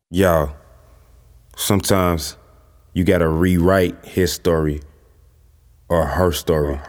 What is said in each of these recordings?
Yo, sometimes you gotta rewrite his story or her story.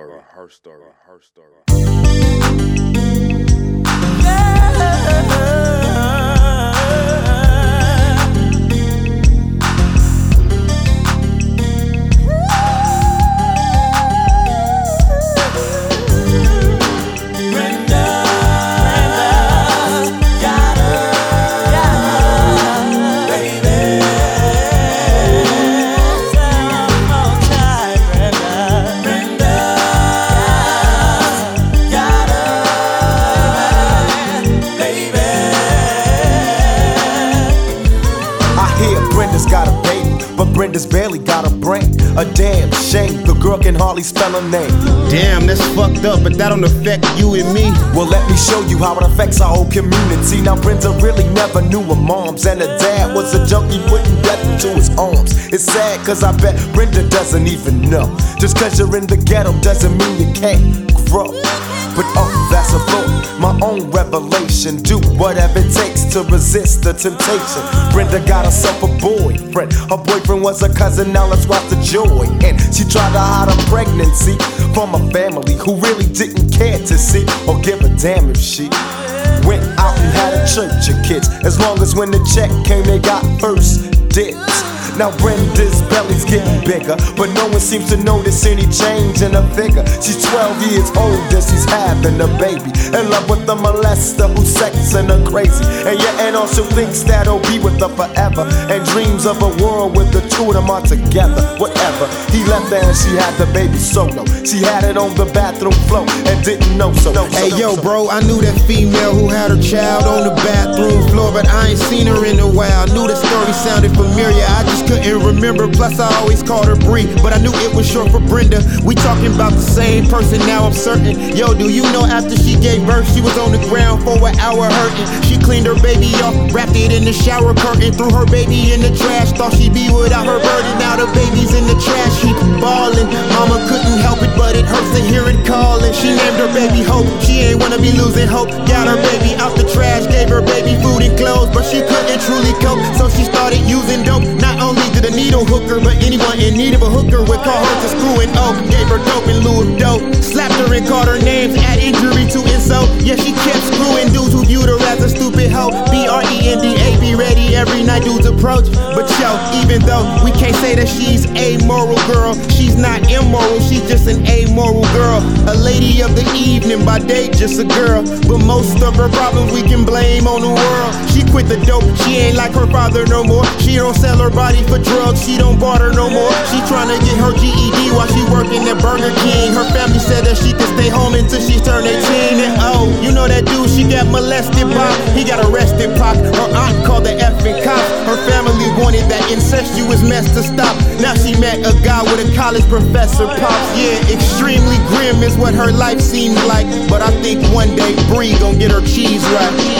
Brenda's got a baby, but Brenda's barely got a brain. A damn shame, the girl can hardly spell her name. Damn, that's fucked up, but that don't affect you and me. Well, let me show you how it affects our whole community. Now, Brenda really never knew her moms, and her dad was a junkie putting death into his arms. It's sad, cause I bet Brenda doesn't even know. Just cause you're in the ghetto doesn't mean you can't grow. But that's a thought, my own revelation. Do whatever it takes to resist the temptation. Brenda got herself a boyfriend. Her boyfriend was a cousin, now let's watch the joy. And she tried to hide her pregnancy from a family who really didn't care to see or give a damn if she went out and had a church of kids. As long as when the check came, they got first dibs. Now Brenda's belly's getting bigger, but no one seems to notice any change in her figure. She's 12 years old and she's having a baby, in love with a molester who's sexing her crazy. And your aunt also thinks that he'll be with her forever, and dreams of a world where the two of them are together. Whatever, he left her and she had the baby solo. She had it on the bathroom floor and didn't know so. Hey yo bro, I knew that female who had her child on the bathroom floor, but I ain't seen her in a while. Knew the story sounded familiar, I just couldn't remember, plus I always called her Bree, but I knew it was short for Brenda. We talking about the same person, now I'm certain. Yo, do you know after she gave birth, she was on the ground for an hour hurting. She cleaned her baby off, wrapped it in the shower curtain, threw her baby in the trash, thought she'd be without her burden. Now the baby's in the trash heap, ballin'. Mama couldn't help it, but it hurts to hear it calling. She named her baby Hope, she ain't wanna be losing hope. Got her baby out the trash, gave her baby food and clothes, but she couldn't truly cope, so she started using dope. Not only did a needle hooker, but anyone in need of a hooker would call her to screw and oh, gave her dope in lieu of dope. Slapped her and called her names, add injury to insult. Yeah, she kept screwing dudes who viewed her as a stupid hoe. BRENDA, be ready every night dudes approach. But yo, even though we can't say that she's amoral girl, she's not immoral, she's just an amoral girl. A lady of the evening, by day just a girl, but most of her problems we can blame on the world. She quit the dope, she ain't like her father no more. She don't sell her body for drugs, she don't barter no more. She tryna get her GED while she working at Burger King. Her family said that she could stay home until she turned 18. And oh, you know that dude she got molested by, he got arrested pop. Her aunt called the effing cops. Her family wanted that incestuous mess to stop. Now she met a guy with a college professor pops. Yeah, extremely grim is what her life seems like, but I think one day Bree gon' get her cheese right.